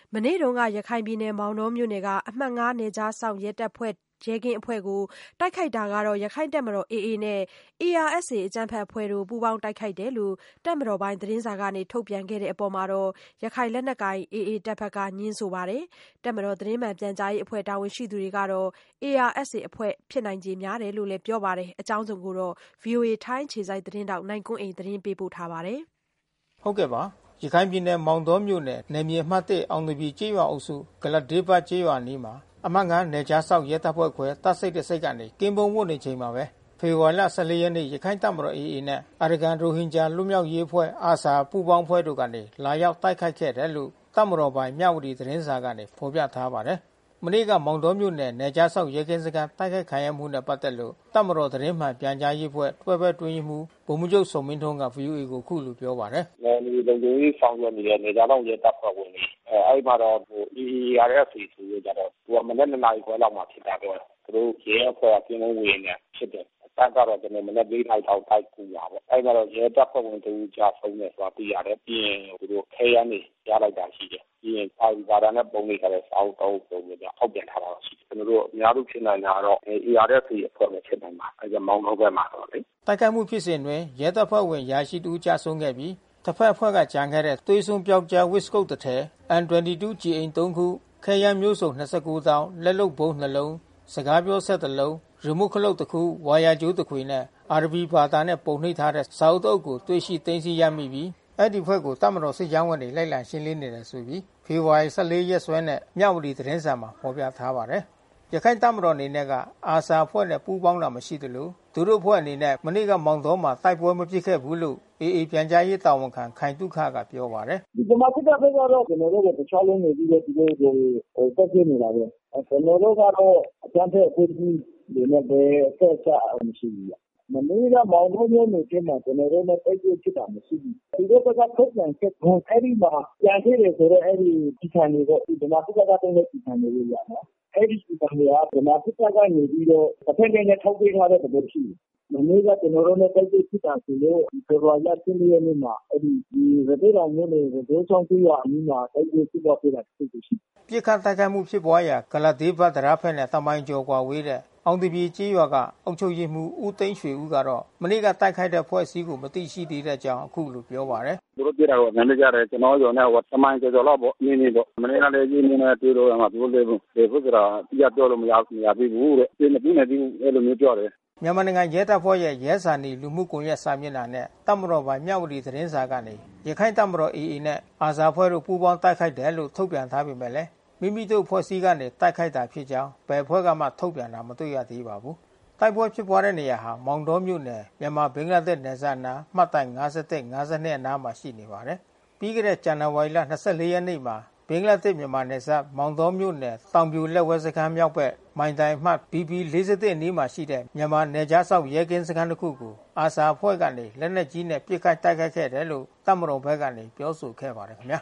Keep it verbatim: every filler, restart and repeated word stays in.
မနေ့တုန်းကရခိုင်ပြည်နယ်မောင်တောမြို့နယ်ကအမှတ်ငါးနယ်ခြားစောင့်ရဲတပ်ဖွဲ့ရဲကင်းအဖွဲ့ကိုတိုက်ခိုက်တာကတော့ရခိုင်တပ်မတော် အေအေ နဲ့ အေအာအက်စ်အေ အကြမ်းဖက်အဖွဲ့တို့ပူးပေါင်းတိုက်ခိုက်တယ်လို့တပ်မတော်ပိုင်းသတင်းစာကနေထုတ်ပြန်ခဲ့တဲ့အပေါ်မှာတော့ရခိုင်လက်နက်ကိုင် အေအေ တပ်ဖက်ကငြင်းဆိုပါတယ်။တပ်မတော်သတင်းမှန်ပြန်ကြားရေးအဖွဲ့တာဝန်ရှိသူတွေကတော့ အေအာအက်စ်အေ အဖွဲ့ဖြစ်နိုင်ခြေများတယ်လို့လည်းပြောပါတယ်။အကြောင်းစုံကိုတော့ ဗွီအိုအေထိုင်းအခြေစိုက်သတင်းထောက်နိုင်ကွန်းအိန်သတင်းပေးပို့ထားပါတယ်။ဟုတ်ကဲ့ပါရခိုင်ပြည်နယ်မောင်တောမြို့နယ်နယ်မြေအမှတ်တစ်အောင်တပြည်ကျေးရွာအုပ်စုဂလဒေးပတ်ကျေးရွာနီးမှာအမှတ်ငါးနယ်ခြားစောင့်ရဲတပ်ဖွဲ့ခွဲတပ်စိတ်တစိတ်ကနေကင်းပုံးဝတ်နေချိန်မှာပဲဖေဖော်ဝါရီလ ၁၄ ရက်နေ့ရခိုင်တပ်မတော် အေအေ နဲ့အာရကန်ရိုဟင်ဂျာလွတ်မြောက်ရေးအဖွဲ့အာဆာပူးပေါင်းဖွဲ့တို့ကနေလာရောက်တိုက်ခိုက်ခဲ့တယ်လို့တပ်မတော်ပိုင်းမြဝတီသတင်းစာကနေဖော်ပြထားပါတယ်။မနေ့ကမောင်တောမြို့နယ်နယ်ခြားစောင့်ရဲကင်းစခန်းတိုက်ခိုက်ခံရမှုနဲ့ပတ်သက်လို့တပ်မတော်သတင်းမှန်ပြန်ကြားရေးအဖွဲ့တွဲဘက်တွင်းမှုဗိုလ်မှူးချုပ်စုံမင်းထွန်းက ဗွီအိုအေ ကိုခုလိုပြောပါတယ်။နယ်မြေလုံခြုံရေးဆောင်ရွက်နေတဲ့နယ်ခြားစောင့်ရဲတပ်ဖွဲ့ဝင်တွေအဲအဲ့မှာတော့ဟို အေအေ အာရ်အက်စ် ဆိုရကြတော့သူကမနေ့နှစ်နာရီခွဲလောက်မှဖြစ်တာတော့သူတို့ရဲအဖွဲ့ကပြင်လုံးဝင်နေဖြစ်တယ်။တပ်ကတော့ကျွန်တော်မနေ့လေးနာရီလောက်တိုက်ကူတာပေါ့။အဲ့မှာတော့ရဲတပ်ဖွဲ့ဝင်တို့ကြာဆုံးနေဆိုတာသိရတယ်။ပြီးရင်သူတို့ခဲရမ်းနေရလိုက်တာရှိတယ်။ပြီးရင်အာရီဘာသာနဲ့ပုံနေကြတဲ့စာအုပ်တော့ပုံမျိုးအောက်ပြန်ထားတာရှိတယ်။ကျွန်တော်တို့အများစုဖြစ်နိုင်တာတော့ အေအာရ်အက်စ် အဖွဲ့နဲ့ဖြစ်နိုင်မှာ။အဲ့ဒါမောင်းတော့ဘက်မှာတော့လေ။တိုက်ခိုက်မှုဖြစ်စဉ်တွင်ရဲတပ်ဖွဲ့ဝင်ရာရှိတူကြာဆုံးခဲ့ပြီးတစ်ဖက်အဖွဲ့ကကြံခဲ့တဲ့သွေးစွန်းပြောက်ကြားဝစ်စကုတ်တစ်ထည် အမ် ၂၂ ဂျီ အိမ် သုံးခုခဲယမ်းမျိုးစုံ၂၉တောင်းလက်လုပ်ဗုံးနှလုံးစကားပြောဆက်တစ်လုံးရီမို့ခလုတ်တစ်ခုဝါယာကြိုးတစ်ခွေနဲ့အာရဗီဘာသာနဲ့ပုံနှိပ်ထားတဲ့စာအုပ်တုပ်ကိုတွေ့ရှိသိမ်းဆည်းရမိပြီးအဲ့ဒီဖွဲ့ကိုတပ်မတော်စစ်ကြောင်းဝင်တွေလိုက်လံရှင်းလင်းနေတယ်ဆိုပြီးဖေဖော်ဝါရီ ၁၄ ရက်စွဲနဲ့မြဝတီသတင်းစာမှာဖော်ပြထားပါတယ်။ရခိုင်တပ်မတော်အနေနဲ့ကအာဆာဖွဲ့နဲ့ပူးပေါင်းတာမရှိသလိုသူတို့ဖွဲ့အနေနဲ့မနေ့ကမောင်တော်မှာတိုက်ပွဲမဖြစ်ခဲ့ဘူးလို့အေအေပြန်ကြားရေးတာဝန်ခံခိုင်တုခကပြောပါတယ်။ဒီမှာစစ်တပ်ဘက်ကတော့ကျွန်တော်တို့ကတခြားလုံးနေပြီးတော့ဒီလိုကိုတက်ပြနေတာပဲ။ကျွန်တော်တို့ကတော့အကြမ်းဖက်အဖွဲ့အစည်းတွေနဲ့ပဲဆက်ဆက်အောင်ရှိပြီ။မနေ့ကမောင်တော်မျိုးနဲ့ကျမှကျွန်တော်တို့နဲ့တိုက်ပွဲဖြစ်တာမရှိဘူး။ဒီလိုကထုတ်ပြန်ချက်ကိုအဲ့ဒီမှာပြန်ခဲ့တယ်ဆိုတော့အဲ့ဒီဒီခံတွေတော့ဒီမှာစစ်တပ်ကတုံးတဲ့ဒီခံတွေရနော်။အဲ့ဒီဒီခံတွေကဒီမှာစစ်တပ်ကနေပြီးတော့တစ်ဖက်နဲ့ထောက်ပေးထားတဲ့သဘောရှိတယ်။မနေ့ကကျွန်တော်တို့နဲ့တိုက်ပွဲဖြစ်တာဆိုလို့ဖေဖော်ဝါရီလ ၁၄ ရက်နေ့မှာအဲ့ဒီဒီရသေးတော်မျိုးနဲ့ရသေးချောင်းကျွော်အနီးမှာတိုက်ပွဲဖြစ်တော့ပြတာဖြစ်ရှိပြစ်ခတ်တိုက်ခိုက်မှုဖြစ်ပွားရာဂလဒေးဘတ်တရားဖက်နဲ့တမိုင်းကျော်ကွာဝေးတဲ့အောင်တပြည်ကျေးရွာကအုပ်ချုပ်ရေးမှူးဦးသိန်းရွှေဦးကတော့မနေ့ကတိုက်ခိုက်တဲ့ဖွဲ့စည်းကိုမသိရှိသေးတဲ့အကြောင်းအခုလိုပြောပါတယ်သူတို့ပြတာတော့နည်းနည်းကြတယ်ကျွန်တော်ရောနဲ့တမိုင်းကျော်ကျော်တော့ပေါ့နင်းနေတော့မနေ့ကလည်းကြီးနေနေတွေ့တော့မှသူတို့လည်းဒီဖုစရာပြပြောလို့မရဘူးမရသေးဘူးတဲ့ဒီမပြီးနေသေးဘူးအဲ့လိုမျိုးပြောတယ်မြန်မာနိုင်ငံရဲတပ်ဖွဲ့ရဲ့ရဲစာနီလူမှုကွန်ရက်စာမျက်နှာနဲ့တပ်မတော်ပိုင်းမြဝတီသတင်းစာကနေရခိုင်တပ်မတော် အေအေ နဲ့အာဇာဖွဲ့တို့ပူးပေါင်းတိုက်ခိုက်တယ်လို့ထုတ်ပြန်ထားပေမဲ့လည်းမိမိတို့ဖွဲ့စည်းကနေတိုက်ခိုက်တာဖြစ်ကြောင်းဘယ်ဖွဲ့ကမှထုတ်ပြန်တာမတွေ့ရသေးပါဘူး။တိုက်ပွဲဖြစ်ပွားတဲ့နေရာဟာမောင်တောမြို့နယ်မြန်မာဘင်္ဂလားဒေ့ရှ်နယ်စပ်နားမှတ်တိုင်၅၁ ၅၂အနားမှာရှိနေပါတယ်။ပြီးခဲ့တဲ့ဇန်နဝါရီလ၂၄ ရက်နေ့မှာဘင်္ဂလားဒေ့ရှ်မြန်မာနယ်စပ်မောင်တောမြို့နယ်တောင်ပြိုလက်ဝဲစခန်းမြောက်ဘက်မိုင်တိုင်မှတ် ဘီ ဘီ ၄၁ အနီးမှာရှိတဲ့မြန်မာနယ်ခြားစောင့်ရဲကင်းစခန်းတစ်ခုကိုအာဆာအဖွဲ့ကနေလက်နက်ကြီးနဲ့ပစ်ခတ်တိုက်ခိုက်ခဲ့တယ်လို့တပ်မတော်ဘက်ကနေပြောဆိုခဲ့ပါတယ်ခင်ဗျာ